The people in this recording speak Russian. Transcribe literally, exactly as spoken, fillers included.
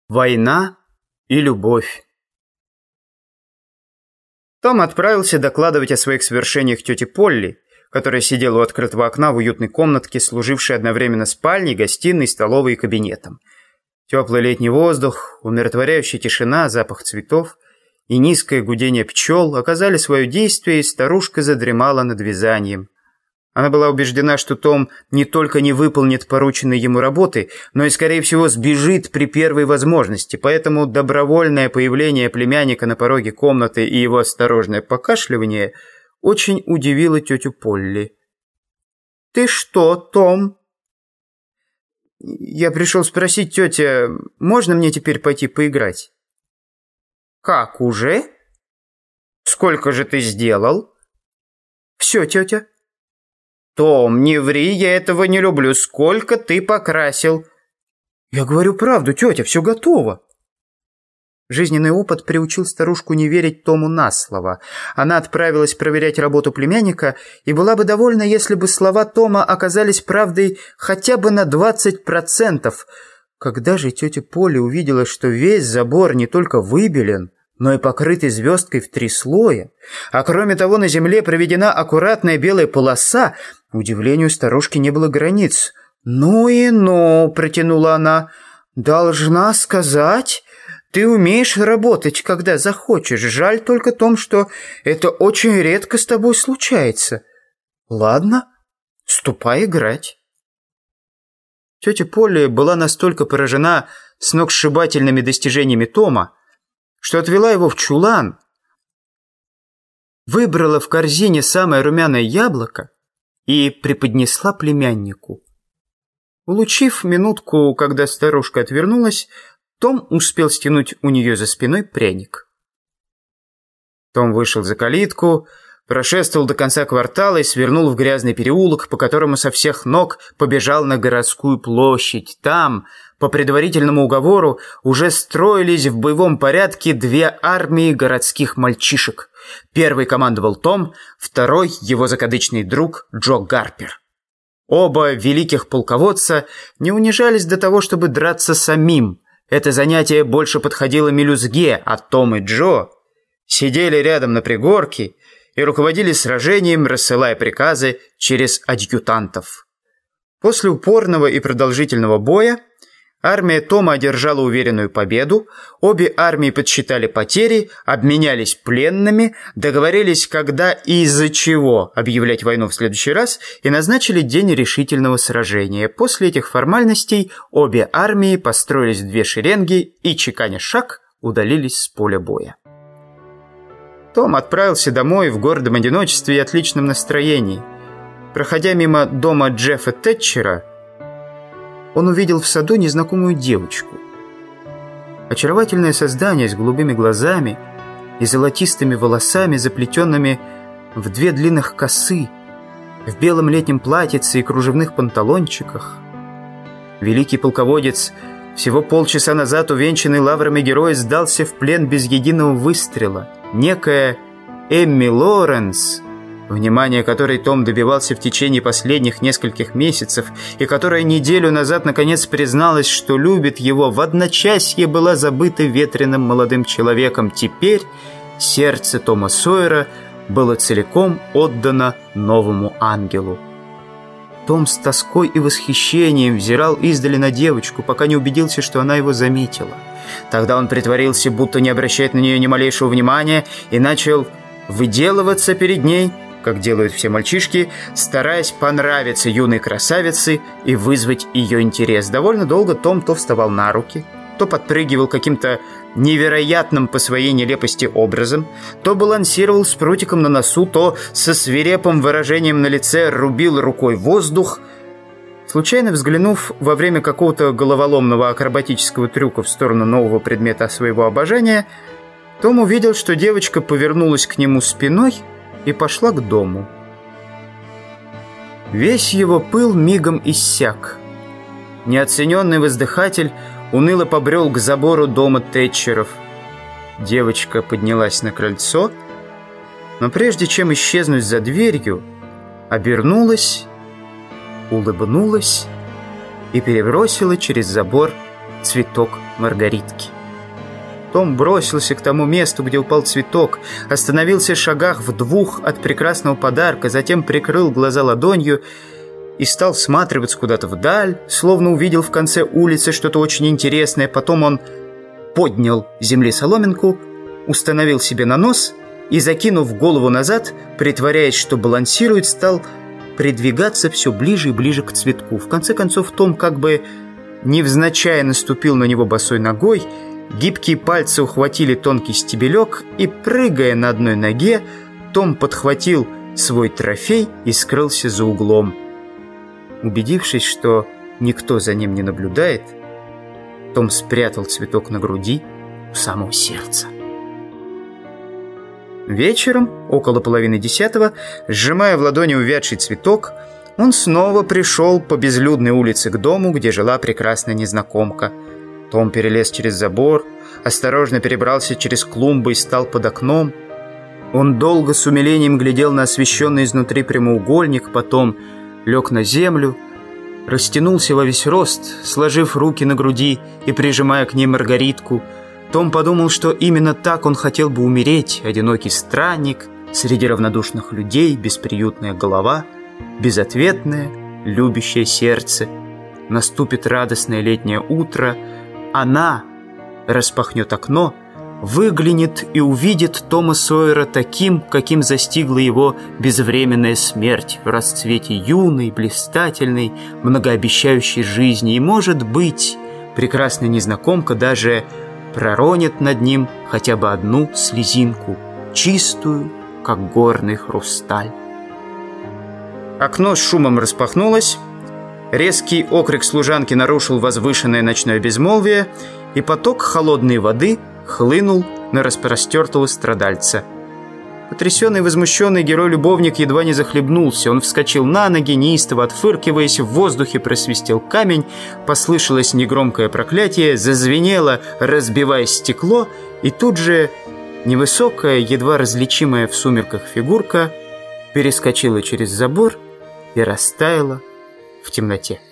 Война и любовь. Том отправился докладывать о своих свершениях тете Полли, которая сидела у открытого окна в уютной комнатке, служившей одновременно спальней, гостиной, столовой и кабинетом. Теплый летний воздух, умиротворяющая тишина, запах цветов и низкое гудение пчел оказали свое действие, и старушка задремала над вязанием. Она была убеждена, что Том не только не выполнит порученные ему работы, но и, скорее всего, сбежит при первой возможности, поэтому добровольное появление племянника на пороге комнаты и его осторожное покашливание очень удивило тетю Полли. «Ты что, Том?» «Я пришел спросить, тетя, можно мне теперь пойти поиграть?» «Как, уже? Сколько же ты сделал?» «Все, тетя». «Том, не ври, я этого не люблю. Сколько ты покрасил?» «Я говорю правду, тетя, все готово». Жизненный опыт приучил старушку не верить Тому на слово. Она отправилась проверять работу племянника и была бы довольна, если бы слова Тома оказались правдой хотя бы на двадцать процентов. Когда же тетя Поля увидела, что весь забор не только выбелен, но и покрытый звездкой в три слоя, а кроме того на земле проведена аккуратная белая полоса, удивлению старушки не было границ. «Ну и ну», — протянула она, — «должна сказать, ты умеешь работать, когда захочешь. Жаль только в том, что это очень редко с тобой случается. Ладно, ступай играть». Тетя Поля была настолько поражена сногсшибательными достижениями Тома, что отвела его в чулан, выбрала в корзине самое румяное яблоко и преподнесла племяннику. Улучив минутку, когда старушка отвернулась, Том успел стянуть у нее за спиной пряник. Том вышел за калитку, прошествовал до конца квартала и свернул в грязный переулок, по которому со всех ног побежал на городскую площадь. Там, по предварительному уговору, уже строились в боевом порядке две армии городских мальчишек. Первый командовал Том, второй — его закадычный друг Джо Гарпер. Оба великих полководца не унижались до того, чтобы драться самим. Это занятие больше подходило мелюзге, а Том и Джо сидели рядом на пригорке и руководили сражением, рассылая приказы через адъютантов. После упорного и продолжительного боя армия Тома одержала уверенную победу, обе армии подсчитали потери, обменялись пленными, договорились, когда и из-за чего объявлять войну в следующий раз, и назначили день решительного сражения. После этих формальностей обе армии построились в две шеренги и, чеканя шаг, удалились с поля боя. Том отправился домой в гордом одиночестве и отличном настроении. Проходя мимо дома Джеффа Тэтчера, он увидел в саду незнакомую девочку. Очаровательное создание с голубыми глазами и золотистыми волосами, заплетенными в две длинных косы, в белом летнем платьице и кружевных панталончиках. Великий полководец, всего полчаса назад увенчанный лаврами героя, сдался в плен без единого выстрела. Некая Эмми Лоренс, внимание которой Том добивался в течение последних нескольких месяцев, и которая неделю назад наконец призналась, что любит его, в одночасье была забыта ветреным молодым человеком. Теперь сердце Тома Сойера было целиком отдано новому ангелу. Том с тоской и восхищением взирал издали на девочку, пока не убедился, что она его заметила. Тогда он притворился, будто не обращает на нее ни малейшего внимания, и начал выделываться перед ней, как делают все мальчишки, стараясь понравиться юной красавице и вызвать ее интерес. Довольно долго Том то вставал на руки, то подпрыгивал каким-то невероятным по своей нелепости образом, то балансировал с прутиком на носу, то со свирепым выражением на лице рубил рукой воздух. Случайно взглянув во время какого-то головоломного акробатического трюка в сторону нового предмета своего обожания, Том увидел, что девочка повернулась к нему спиной и пошла к дому. Весь его пыл мигом иссяк. Неоцененный воздыхатель уныло побрел к забору дома Тэтчеров. Девочка поднялась на крыльцо, но прежде чем исчезнуть за дверью, обернулась, улыбнулась и перебросила через забор цветок маргаритки. Том бросился к тому месту, где упал цветок, остановился в шагах в двух от прекрасного подарка, затем прикрыл глаза ладонью и стал всматриваться куда-то вдаль, словно увидел в конце улицы что-то очень интересное. Потом он поднял с земли соломинку, установил себе на нос и, закинув голову назад, притворяясь, что балансирует, стал придвигаться все ближе и ближе к цветку. В конце концов, Том как бы невзначай наступил на него босой ногой, гибкие пальцы ухватили тонкий стебелек, и, прыгая на одной ноге, Том подхватил свой трофей и скрылся за углом. Убедившись, что никто за ним не наблюдает, Том спрятал цветок на груди у самого сердца. Вечером, около половины десятого, сжимая в ладони увядший цветок, он снова пришел по безлюдной улице к дому, где жила прекрасная незнакомка. Том перелез через забор, осторожно перебрался через клумбы и стал под окном. Он долго с умилением глядел на освещенный изнутри прямоугольник, потом лег на землю, растянулся во весь рост, сложив руки на груди и прижимая к ней маргаритку. Том подумал, что именно так он хотел бы умереть, одинокий странник, среди равнодушных людей, бесприютная голова, безответное, любящее сердце. Наступит радостное летнее утро, она распахнет окно, выглянет и увидит Тома Сойера таким, каким застигла его безвременная смерть, в расцвете юной, блистательной, многообещающей жизни. И, может быть, прекрасная незнакомка даже проронит над ним хотя бы одну слезинку, чистую, как горный хрусталь. Окно с шумом распахнулось, резкий окрик служанки нарушил возвышенное ночное безмолвие, и поток холодной воды хлынул на распростертого страдальца. Потрясенный и возмущенный герой-любовник едва не захлебнулся. Он вскочил на ноги, неистово отфыркиваясь, в воздухе просвистел камень, послышалось негромкое проклятие, зазвенело, разбивая стекло, и тут же невысокая, едва различимая в сумерках фигурка перескочила через забор и растаяла в темноте.